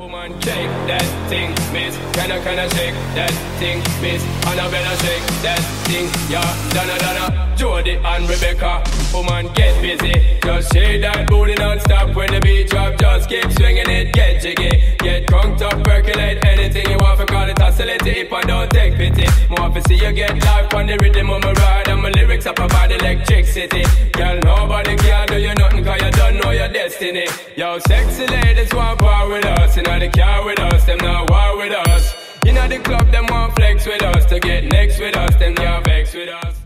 Woman, shake that thing, miss. Can I shake that thing, miss? Annabella, shake that thing, yeah. Donna, Jody and Rebecca. Woman, get busy. Just shake that booty non-stop when the beat drop. Just keep swinging it, get jiggy. Get crunked up, percolate anything you want. For call it oscillate it and don't take pity. More to see you get life on the rhythm of my ride. And my lyrics up about electricity. Girl, nobody can do you nothing cause you don't know your destiny. Yo, sexy ladies want power with us. Inna the car with us, them not war with us. Inna the club, them want flex with us. To get next with us, them not vex with us.